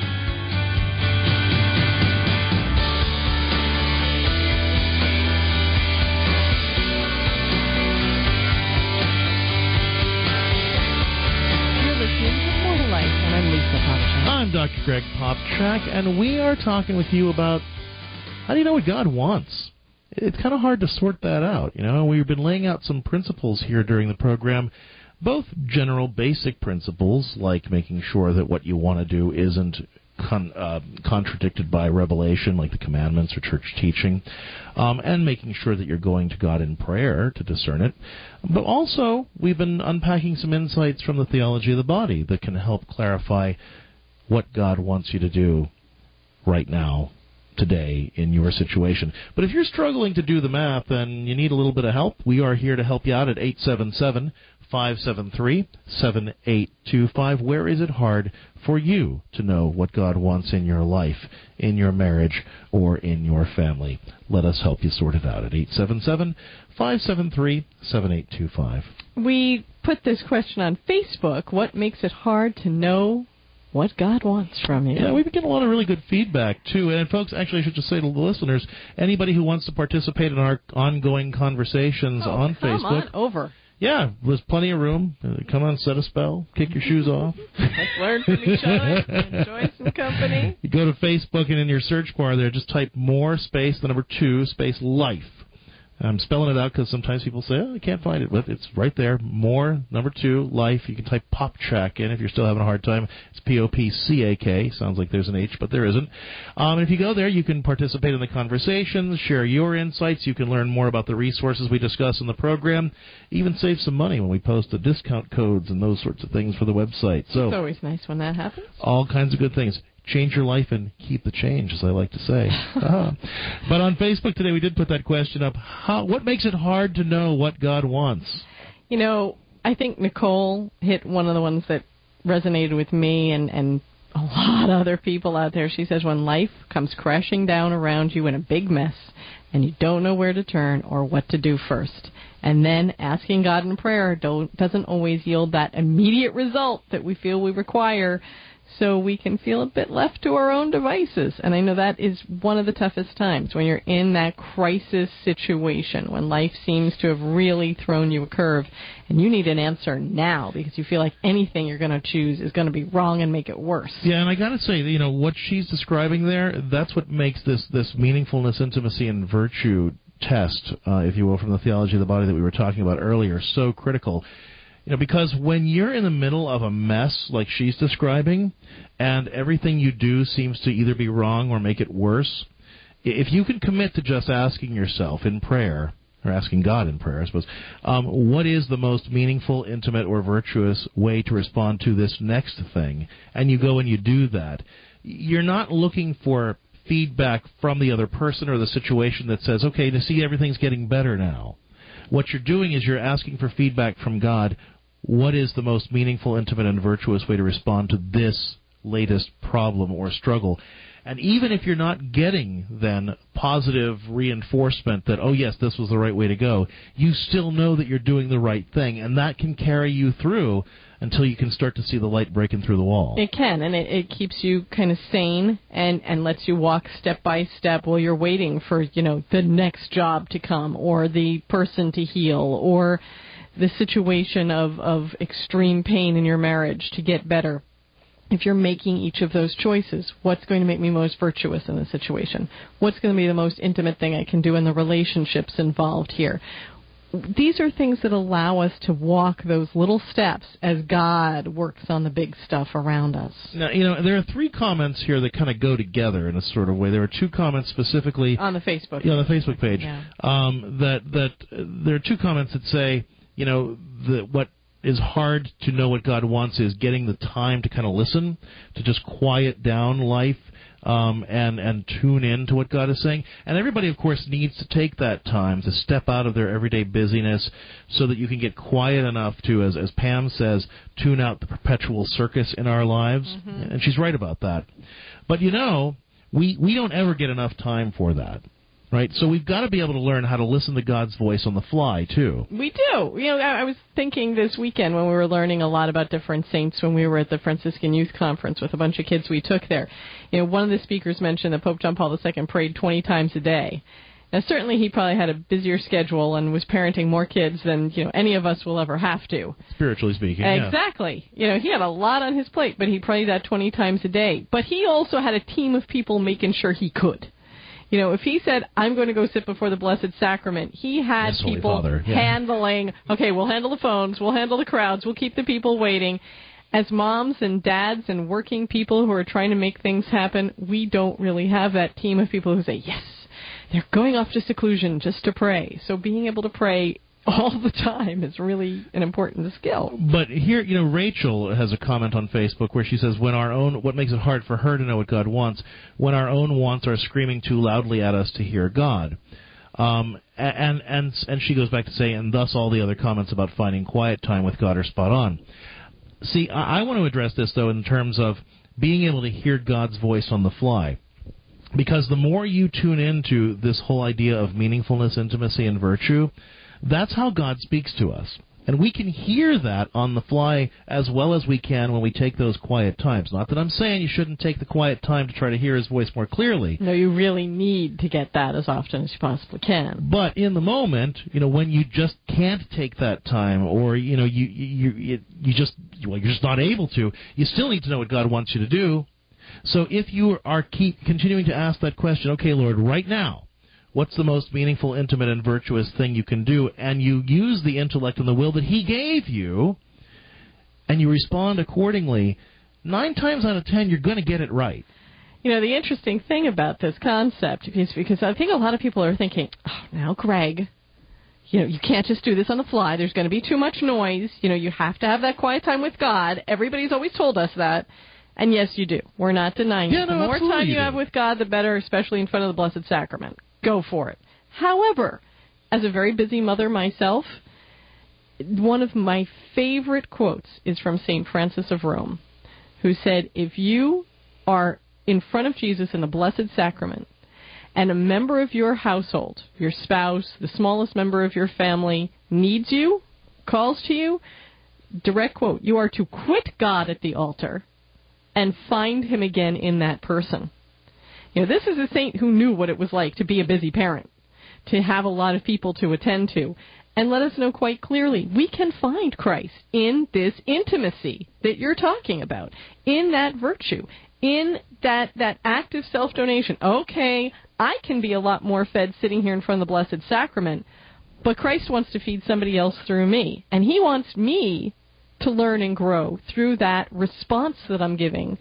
You're listening to More to Life, and I'm Lisa Popchak. I'm Dr. Greg Popchak, and we are talking with you about how do you know what God wants? It's kind of hard to sort that out. You know, we've been laying out some principles here during the program. Both general basic principles, like making sure that what you want to do isn't contradicted by revelation, like the commandments or church teaching, and making sure that you're going to God in prayer to discern it. But also, we've been unpacking some insights from the theology of the body that can help clarify what God wants you to do right now, today, in your situation. But if you're struggling to do the math and you need a little bit of help, we are here to help you out at 877-573-7825. Where is it hard for you to know what God wants in your life, in your marriage, or in your family? Let us help you sort it out at 877-573-7825. We put this question on Facebook. What makes it hard to know what God wants from you? Yeah, we've been getting a lot of really good feedback, too. And, folks, actually, I should just say to the listeners, anybody who wants to participate in our ongoing conversations on Facebook. Come on over. Yeah, there's plenty of room. Come on, set a spell, kick your shoes off. Let's learn from each other, enjoy some company. You go to Facebook, and in your search bar there, just type more space, the number 2, space life. I'm spelling it out because sometimes people say, I can't find it. But it's right there. More, number 2, life. You can type Popchak in if you're still having a hard time. It's Popcak. Sounds like there's an H, but there isn't. If you go there, you can participate in the conversations, share your insights. You can learn more about the resources we discuss in the program, even save some money when we post the discount codes and those sorts of things for the website. So it's always nice when that happens. All kinds of good things. Change your life and keep the change, as I like to say. But on Facebook today, we did put that question up. What makes it hard to know what God wants? You know, I think Nicole hit one of the ones that resonated with me and a lot of other people out there. She says, when life comes crashing down around you in a big mess and you don't know where to turn or what to do first, and then asking God in prayer doesn't always yield that immediate result that we feel we require, so we can feel a bit left to our own devices. And I know that is one of the toughest times, when you're in that crisis situation, when life seems to have really thrown you a curve, and you need an answer now because you feel like anything you're going to choose is going to be wrong and make it worse. Yeah, and I got to say, you know, what she's describing there, that's what makes this meaningfulness, intimacy, and virtue test, if you will, from the theology of the body that we were talking about earlier, so critical. You know, because when you're in the middle of a mess like she's describing, and everything you do seems to either be wrong or make it worse, if you can commit to just asking yourself in prayer, or asking God in prayer, I suppose, what is the most meaningful, intimate, or virtuous way to respond to this next thing, and you go and you do that, you're not looking for feedback from the other person or the situation that says, okay, to see everything's getting better now. What you're doing is you're asking for feedback from God. What is the most meaningful, intimate, and virtuous way to respond to this latest problem or struggle? And even if you're not getting, then, positive reinforcement that, oh, yes, this was the right way to go, you still know that you're doing the right thing, and that can carry you through until you can start to see the light breaking through the wall. It can, and it keeps you kind of sane and lets you walk step by step while you're waiting for, the next job to come or the person to heal or the situation of extreme pain in your marriage to get better. If you're making each of those choices, what's going to make me most virtuous in this situation? What's going to be the most intimate thing I can do in the relationships involved here? These are things that allow us to walk those little steps as God works on the big stuff around us. Now, there are 3 comments here that kind of go together in a sort of way. There are 2 comments specifically on the Facebook. On the Facebook page. Yeah. That there are 2 comments that say, what is hard to know what God wants is getting the time to kind of listen, to just quiet down life, and tune in to what God is saying. And everybody, of course, needs to take that time to step out of their everyday busyness so that you can get quiet enough to, as Pam says, tune out the perpetual circus in our lives. Mm-hmm. And she's right about that. But, we don't ever get enough time for that. Right, so we've got to be able to learn how to listen to God's voice on the fly, too. We do. I was thinking this weekend when we were learning a lot about different saints when we were at the Franciscan Youth Conference with a bunch of kids we took there. One of the speakers mentioned that Pope John Paul II prayed 20 times a day. Now, certainly he probably had a busier schedule and was parenting more kids than, any of us will ever have to. Spiritually speaking, Exactly. Yeah. He had a lot on his plate, but he prayed that 20 times a day. But he also had a team of people making sure he could. If he said, I'm going to go sit before the Blessed Sacrament, he had people handling, okay, we'll handle the phones, we'll handle the crowds, we'll keep the people waiting. As moms and dads and working people who are trying to make things happen, we don't really have that team of people who say, yes, they're going off to seclusion just to pray. So being able to pray all the time is really an important skill. But here, Rachel has a comment on Facebook where she says, what makes it hard for her to know what God wants, when our own wants are screaming too loudly at us to hear God. And she goes back to say, and thus all the other comments about finding quiet time with God are spot on. See, I want to address this, though, in terms of being able to hear God's voice on the fly. Because the more you tune into this whole idea of meaningfulness, intimacy, and virtue, that's how God speaks to us. And we can hear that on the fly as well as we can when we take those quiet times. Not that I'm saying you shouldn't take the quiet time to try to hear his voice more clearly. No, you really need to get that as often as you possibly can. But in the moment, when you just can't take that time, or you're just not able to, you still need to know what God wants you to do. So if you are continuing to ask that question, okay, Lord, right now, what's the most meaningful, intimate, and virtuous thing you can do? And you use the intellect and the will that he gave you, and you respond accordingly, 9 times out of 10, you're going to get it right. The interesting thing about this concept is because I think a lot of people are thinking, oh, now, Greg, you can't just do this on the fly. There's going to be too much noise. You have to have that quiet time with God. Everybody's always told us that. And yes, you do. We're not denying it. The more time you have with God, the better, especially in front of the Blessed Sacrament. Go for it. However, as a very busy mother myself, one of my favorite quotes is from St. Francis of Rome, who said, if you are in front of Jesus in the Blessed Sacrament and a member of your household, your spouse, the smallest member of your family, needs you, calls to you, direct quote, you are to quit God at the altar and find him again in that person. This is a saint who knew what it was like to be a busy parent, to have a lot of people to attend to, and let us know quite clearly, we can find Christ in this intimacy that you're talking about, in that virtue, in that act of self-donation. Okay, I can be a lot more fed sitting here in front of the Blessed Sacrament, but Christ wants to feed somebody else through me, and he wants me to learn and grow through that response that I'm giving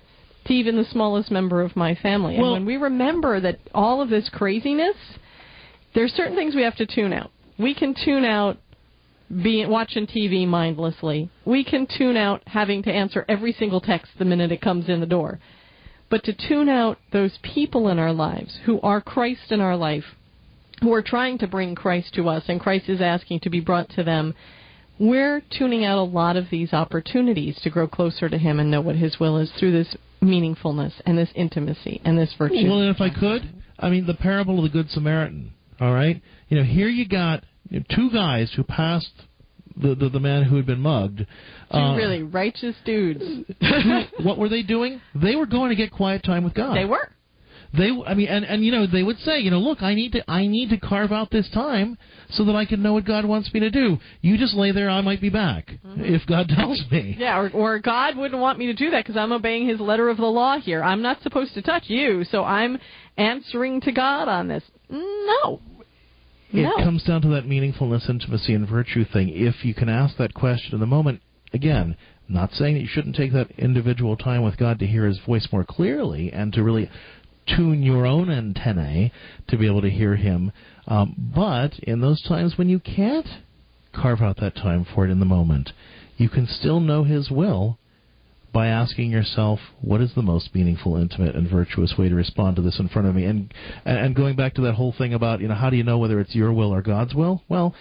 to even the smallest member of my family. And when we remember that all of this craziness, there's certain things we have to tune out. We can tune out watching TV mindlessly. We can tune out having to answer every single text the minute it comes in the door. But to tune out those people in our lives who are Christ in our life, who are trying to bring Christ to us, and Christ is asking to be brought to them, we're tuning out a lot of these opportunities to grow closer to Him and know what His will is through this meaningfulness and this intimacy and this virtue. Well, and if I could, the parable of the Good Samaritan, all right? Here you got two guys who passed the man who had been mugged. Two really righteous dudes. What were they doing? They were going to get quiet time with God. They were. They would say, look, I need to carve out this time so that I can know what God wants me to do. You just lay there, I might be back if God tells me. Yeah, or God wouldn't want me to do that because I'm obeying His letter of the law here. I'm not supposed to touch you, so I'm answering to God on this. No. It comes down to that meaningfulness, intimacy, and virtue thing. If you can ask that question in the moment, again, not saying that you shouldn't take that individual time with God to hear His voice more clearly and to really tune your own antennae to be able to hear Him. But in those times when you can't carve out that time for it in the moment, you can still know His will by asking yourself, what is the most meaningful, intimate, and virtuous way to respond to this in front of me? And going back to that whole thing about, how do you know whether it's your will or God's will? Well,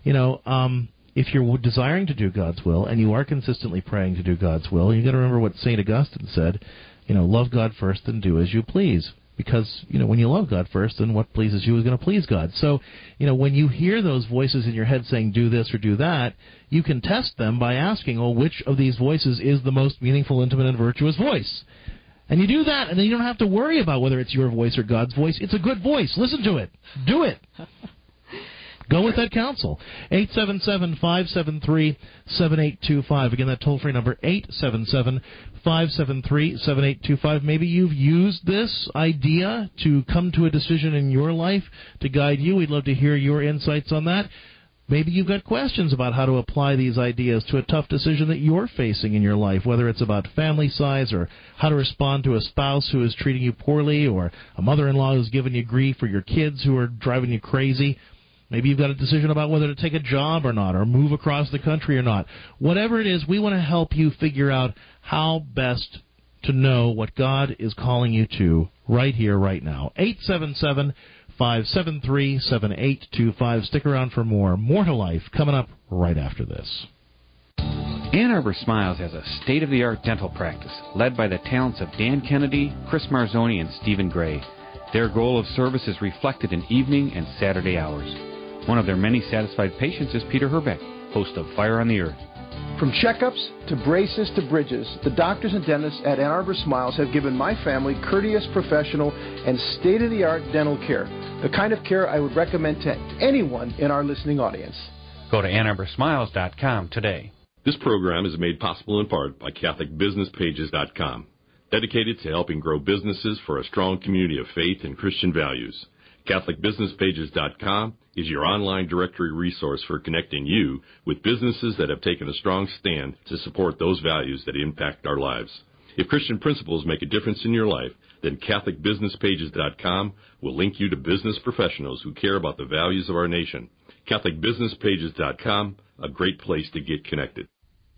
if you're desiring to do God's will and you are consistently praying to do God's will, you've got to remember what St. Augustine said, love God first and do as you please. Because, when you love God first, then what pleases you is going to please God. So, when you hear those voices in your head saying do this or do that, you can test them by asking, which of these voices is the most meaningful, intimate, and virtuous voice? And you do that, and then you don't have to worry about whether it's your voice or God's voice. It's a good voice. Listen to it. Do it. Go with that counsel. 877-573-7825. Again, that toll-free number, 877-573-7825. Maybe you've used this idea to come to a decision in your life to guide you. We'd love to hear your insights on that. Maybe you've got questions about how to apply these ideas to a tough decision that you're facing in your life, whether it's about family size or how to respond to a spouse who is treating you poorly or a mother-in-law who's giving you grief or your kids who are driving you crazy. Maybe you've got a decision about whether to take a job or not, or move across the country or not. Whatever it is, we want to help you figure out how best to know what God is calling you to right here, right now. 877-573-7825. Stick around for more. More to Life coming up right after this. Ann Arbor Smiles has a state-of-the-art dental practice led by the talents of Dan Kennedy, Chris Marzoni, and Stephen Gray. Their goal of service is reflected in evening and Saturday hours. One of their many satisfied patients is Peter Herbeck, host of Fire on the Earth. From checkups to braces to bridges, the doctors and dentists at Ann Arbor Smiles have given my family courteous, professional, and state-of-the-art dental care, the kind of care I would recommend to anyone in our listening audience. Go to AnnArborSmiles.com today. This program is made possible in part by CatholicBusinessPages.com, dedicated to helping grow businesses for a strong community of faith and Christian values. CatholicBusinessPages.com is your online directory resource for connecting you with businesses that have taken a strong stand to support those values that impact our lives. If Christian principles make a difference in your life, then CatholicBusinessPages.com will link you to business professionals who care about the values of our nation. CatholicBusinessPages.com, a great place to get connected.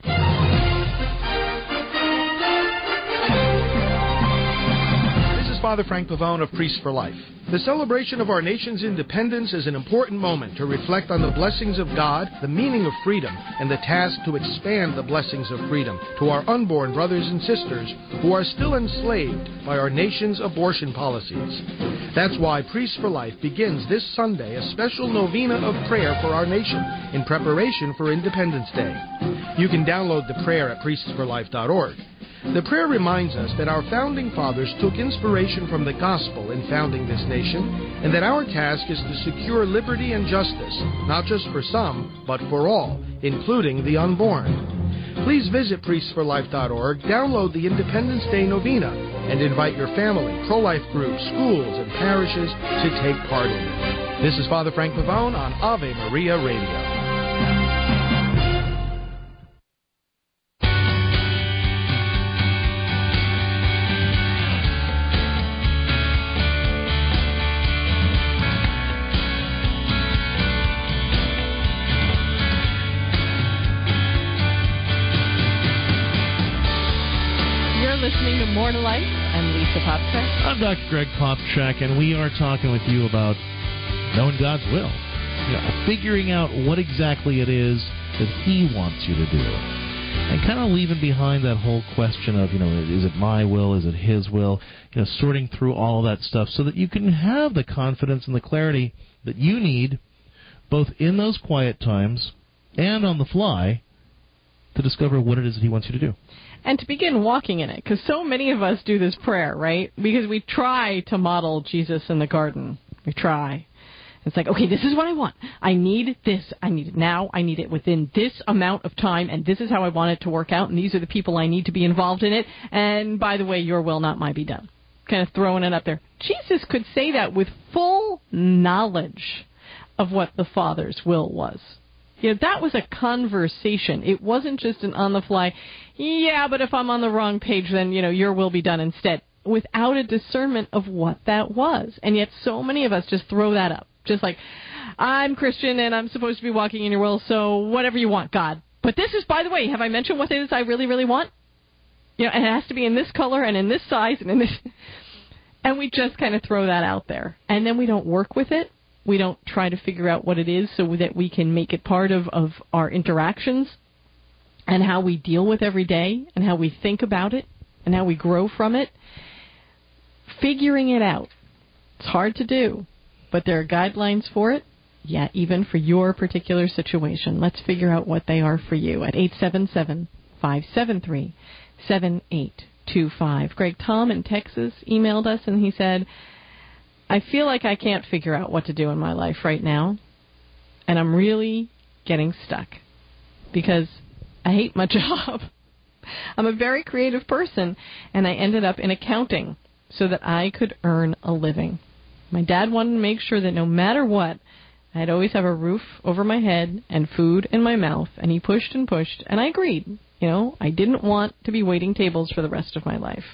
Father Frank Pavone of Priests for Life. The celebration of our nation's independence is an important moment to reflect on the blessings of God, the meaning of freedom, and the task to expand the blessings of freedom to our unborn brothers and sisters who are still enslaved by our nation's abortion policies. That's why Priests for Life begins this Sunday a special novena of prayer for our nation in preparation for Independence Day. You can download the prayer at priestsforlife.org. The prayer reminds us that our founding fathers took inspiration from the gospel in founding this nation, and that our task is to secure liberty and justice, not just for some, but for all, including the unborn. Please visit priestsforlife.org, download the Independence Day Novena, and invite your family, pro-life groups, schools, and parishes to take part in it. This is Father Frank Pavone on Ave Maria Radio. listening to More to Life. I'm Lisa Popchak. I'm Dr. Greg Popchak, and we are talking with you about knowing God's will. Figuring out what exactly it is that He wants you to do. And kind of leaving behind that whole question of, is it my will, is it His will, sorting through all of that stuff so that you can have the confidence and the clarity that you need, both in those quiet times and on the fly, to discover what it is that He wants you to do. And to begin walking in it, because so many of us do this prayer, right? Because we try to model Jesus in the garden. We try. It's like, okay, this is what I want. I need this. I need it now. I need it within this amount of time, and this is how I want it to work out, and these are the people I need to be involved in it. And by the way, your will, not mine, be done. Kind of throwing it up there. Jesus could say that with full knowledge of what the Father's will was. That was a conversation. It wasn't just an on-the-fly, yeah, but if I'm on the wrong page, then, your will be done instead, without a discernment of what that was. And yet so many of us just throw that up. Just like, I'm Christian and I'm supposed to be walking in your will, so whatever you want, God. But this is, by the way, have I mentioned what it is I really, really want? And it has to be in this color and in this size and in this. And we just kind of throw that out there. And then we don't work with it. We don't try to figure out what it is so that we can make it part of our interactions and how we deal with every day and how we think about it and how we grow from it. Figuring it out. It's hard to do. But there are guidelines for it, even for your particular situation. Let's figure out what they are for you at 877-573-7825. Greg, Tom in Texas emailed us, and he said, I feel like I can't figure out what to do in my life right now, and I'm really getting stuck because I hate my job. I'm a very creative person, and I ended up in accounting so that I could earn a living. My dad wanted to make sure that no matter what, I'd always have a roof over my head and food in my mouth, and he pushed and pushed, and I agreed. I didn't want to be waiting tables for the rest of my life.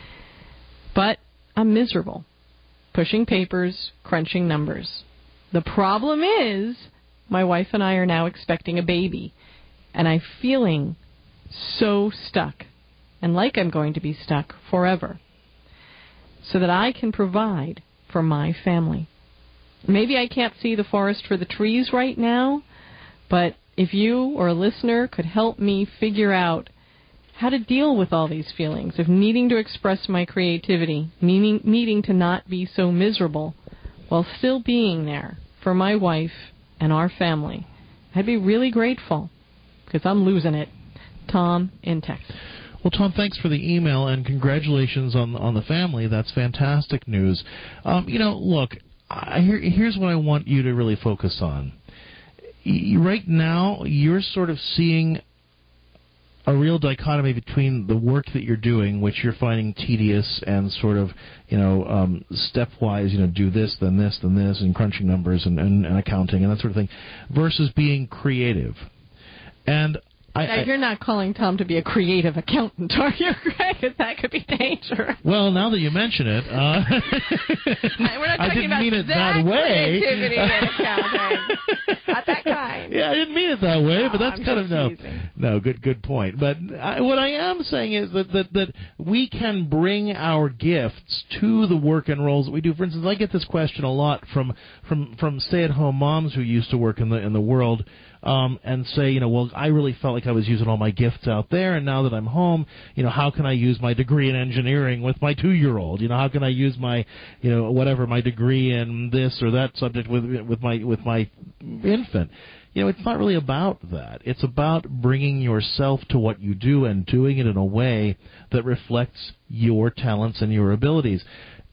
But I'm miserable, pushing papers, crunching numbers. The problem is my wife and I are now expecting a baby, and I'm feeling so stuck, and like I'm going to be stuck forever, so that I can provide for my family. Maybe I can't see the forest for the trees right now, but if you or a listener could help me figure out how to deal with all these feelings of needing to express my creativity, needing to not be so miserable while still being there for my wife and our family, I'd be really grateful because I'm losing it. Tom in Texas. Well, Tom, thanks for the email, and congratulations on the family. That's fantastic news. Look, here's what I want you to really focus on. Right now, you're sort of seeing a real dichotomy between the work that you're doing, which you're finding tedious and sort of, stepwise, do this, then this, then this, and crunching numbers and accounting and that sort of thing, versus being creative. And you're not calling Tom to be a creative accountant, are you, Greg? That could be dangerous. Well, now that you mention it, we're not I didn't mean it that way. Creativity in accounting. Not that kind. Yeah, I didn't mean it that way, but that's kind of no. Good point. But what I am saying is that we can bring our gifts to the work and roles that we do. For instance, I get this question a lot from stay-at-home moms who used to work in the world. And say, well, I really felt like I was using all my gifts out there, and now that I'm home, how can I use my degree in engineering with my 2-year-old? How can I use my, my degree in this or that subject with my infant? It's not really about that. It's about bringing yourself to what you do and doing it in a way that reflects your talents and your abilities.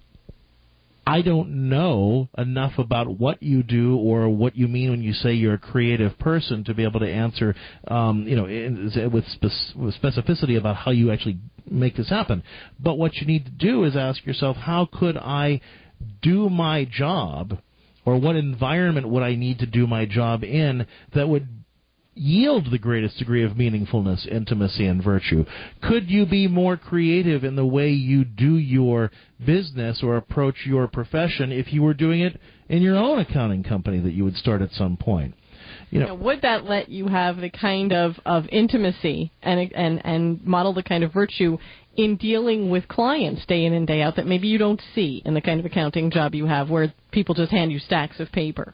I don't know enough about what you do or what you mean when you say you're a creative person to be able to answer, with specificity about how you actually make this happen. But what you need to do is ask yourself, how could I do my job, or what environment would I need to do my job in that would yield the greatest degree of meaningfulness, intimacy, and virtue? Could you be more creative in the way you do your business or approach your profession if you were doing it in your own accounting company that you would start at some point? Would that let you have the kind of intimacy and model the kind of virtue in dealing with clients day in and day out that maybe you don't see in the kind of accounting job you have where people just hand you stacks of paper.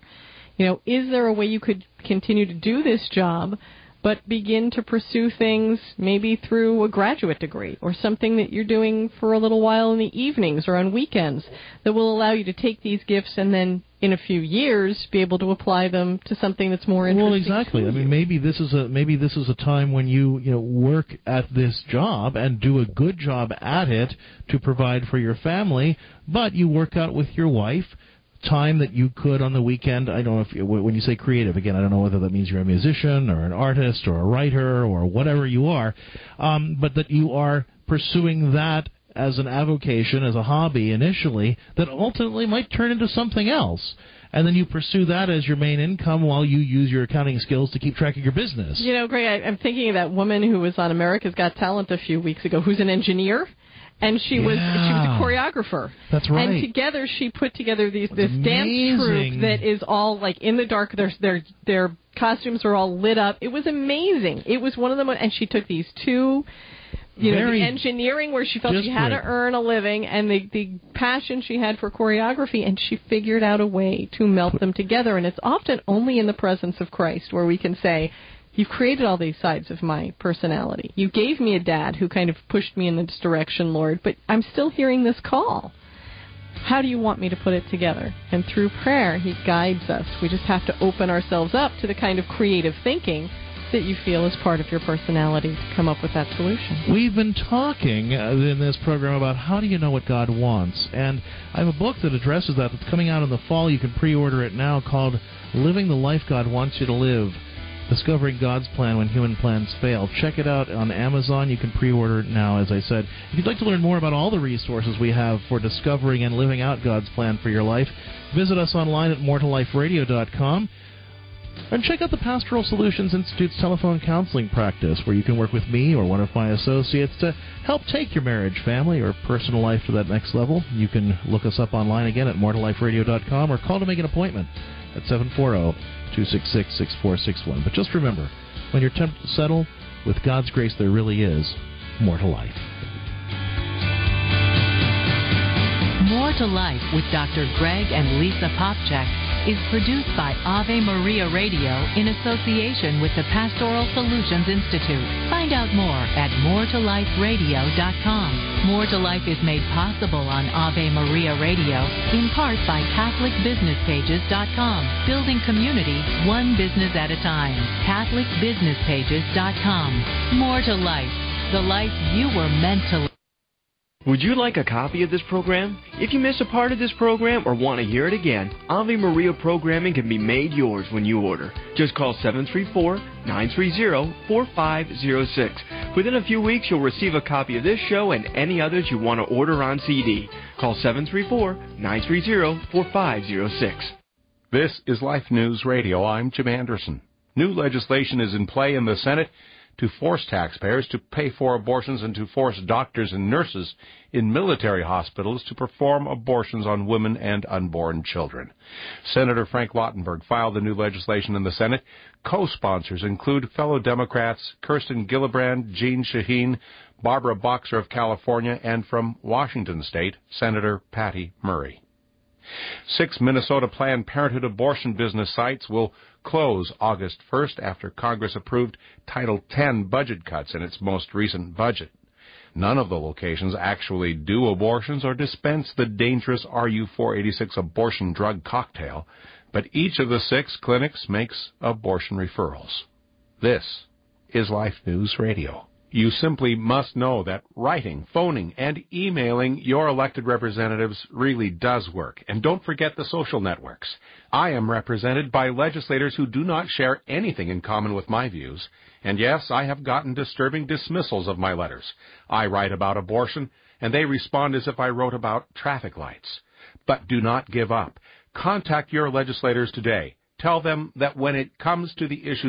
Is there a way you could continue to do this job but begin to pursue things maybe through a graduate degree or something that you're doing for a little while in the evenings or on weekends that will allow you to take these gifts and then in a few years be able to apply them to something that's more interesting? Well, exactly. I mean, maybe this is a time when you work at this job and do a good job at it to provide for your family, but you work out with your wife time that you could on the weekend. I don't know if when you say creative, again, I don't know whether that means you're a musician or an artist or a writer or whatever you are, but that you are pursuing that as an avocation, as a hobby initially, that ultimately might turn into something else. And then you pursue that as your main income while you use your accounting skills to keep track of your business. Greg, I'm thinking of that woman who was on America's Got Talent a few weeks ago who's an engineer. And she was a choreographer. That's right. And together she put together this dance troupe that is all like in the dark. Their costumes are all lit up. It was amazing. It was one of the and she took these two, the engineering where she felt she had to earn a living and the passion she had for choreography, and she figured out a way to melt them together. And it's often only in the presence of Christ where we can say, you've created all these sides of my personality. You gave me a dad who kind of pushed me in this direction, Lord, but I'm still hearing this call. How do you want me to put it together? And through prayer, he guides us. We just have to open ourselves up to the kind of creative thinking that you feel is part of your personality to come up with that solution. We've been talking in this program about how do you know what God wants, and I have a book that addresses that that's coming out in the fall. You can pre-order it now, called Living the Life God Wants You to Live. Discovering God's Plan When Human Plans Fail. Check it out on Amazon. You can pre-order it now, as I said. If you'd like to learn more about all the resources we have for discovering and living out God's plan for your life, visit us online at moretoliferadio.com. And check out the Pastoral Solutions Institute's telephone counseling practice, where you can work with me or one of my associates to help take your marriage, family, or personal life to that next level. You can look us up online again at moretoliferadio.com or call to make an appointment at 740-266-6461. But just remember, when you're tempted to settle, with God's grace there really is more to life. More to Life with Dr. Greg and Lisa Popcak is produced by Ave Maria Radio in association with the Pastoral Solutions Institute. Find out more at moretoliferadio.com. More to Life is made possible on Ave Maria Radio in part by CatholicBusinessPages.com. Building community one business at a time. CatholicBusinessPages.com. More to Life. The life you were meant to live. Would you like a copy of this program? If you miss a part of this program or want to hear it again, Ave Maria programming can be made yours when you order. Just call 734-930-4506. Within a few weeks, you'll receive a copy of this show and any others you want to order on CD. Call 734-930-4506. This is Life News Radio. I'm Jim Anderson. New legislation is in play in the Senate to force taxpayers to pay for abortions and to force doctors and nurses in military hospitals to perform abortions on women and unborn children. Senator Frank Lautenberg filed the new legislation in the Senate. Co-sponsors include fellow Democrats Kirsten Gillibrand, Jean Shaheen, Barbara Boxer of California, and from Washington State, Senator Patty Murray. 6 Minnesota Planned Parenthood abortion business sites will close August 1st after Congress approved Title X budget cuts in its most recent budget. None of the locations actually do abortions or dispense the dangerous RU-486 abortion drug cocktail, but each of the 6 clinics makes abortion referrals. This is Life News Radio. You simply must know that writing, phoning, and emailing your elected representatives really does work. And don't forget the social networks. I am represented by legislators who do not share anything in common with my views. And yes, I have gotten disturbing dismissals of my letters. I write about abortion, and they respond as if I wrote about traffic lights. But do not give up. Contact your legislators today. Tell them that when it comes to the issue